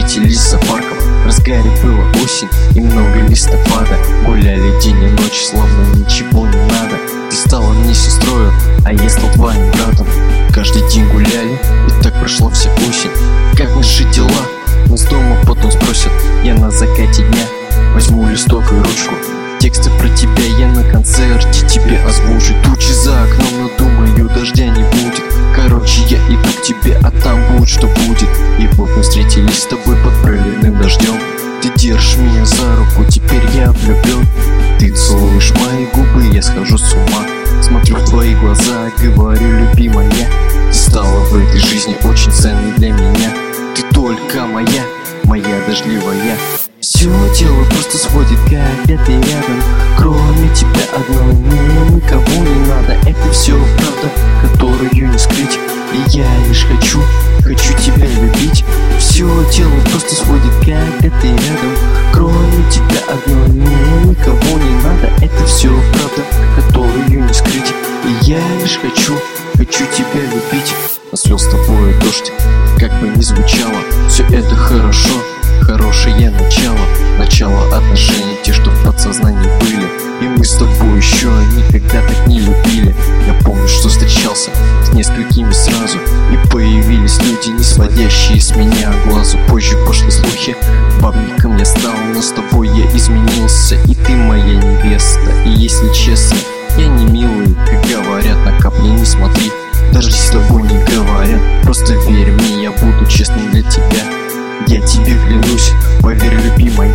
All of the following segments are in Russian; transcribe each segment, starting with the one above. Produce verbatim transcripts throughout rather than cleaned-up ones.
встретились за парком. В разгаре была осень и много листопада. Гуляли день и ночь, словно ничего не надо. Ты стала мне сестрою, а я стал твоим братом. Каждый день гуляли, и так прошла вся осень. Как наши дела? Нас дома потом спросят. Я на закате дня возьму листок и ручку. Тексты про тебя я на концерте тебе озвучу. Тучи за окном, но думаю, дождя не будет. Короче, я иду к тебе, а там будет что будет. И вот мы встретились с тобой под проливным дождем. Ты держишь меня за руку, теперь я влюблен. Ты целуешь мои губы, я схожу с ума. Смотрю в твои глаза, говорю, любимая, ты стала в этой жизни очень ценной для меня. Ты только моя, моя дождливая. Все тело просто сводит, когда ты рядом. Кроме тебя одной мне никого не надо. Это все правда, которую не скрыть. И я лишь хочу, хочу тебя любить. Все тело просто сводит, когда ты рядом. Кроме тебя одной мне никого не надо. Это все правда, которую не скрыть. И я лишь хочу, хочу тебя любить. А слез с тобой дождь, как бы ни звучало, все это хорошо. Хорошее начало, начало отношений, те, что в подсознании были. И мы с тобой еще никогда так не любили. Я помню, что встречался с несколькими сразу, и появились люди, не сводящие с меня глазу. Позже пошли слухи, бабником я стал, но с тобой я изменился, и ты моя невеста. И если честно, я не милый, как говорят, на капли не смотри. Даже с тобой не говорят, просто верь мне, я буду честным для тебя. Я тебе клянусь, поверь, любимая,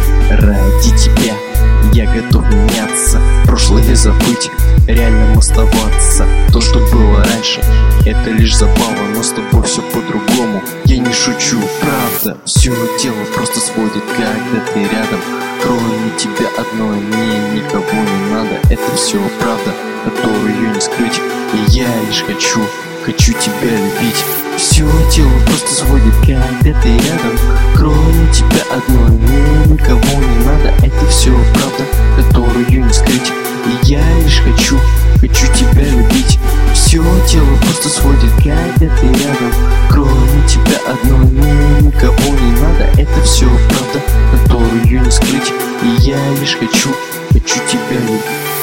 ради тебя я готов меняться, прошлое забыть, реально оставаться. То, что было раньше, это лишь забава, но с тобой все по-другому. Я не шучу, правда, все тело просто сводит, когда ты рядом. Кроме тебя одной мне никого не надо. Это все правда, которую не скрыть. И я лишь хочу, хочу тебя любить. Все тело просто сводит, когда ты рядом. Кроме тебя одной мне никого не надо. Это все правда, которую не скрыть. И я лишь хочу, хочу тебя любить. Все тело просто сводит, когда ты рядом. Кроме тебя одной мне никого не надо. Это все правда, которую не скрыть. И я лишь хочу, хочу тебя любить.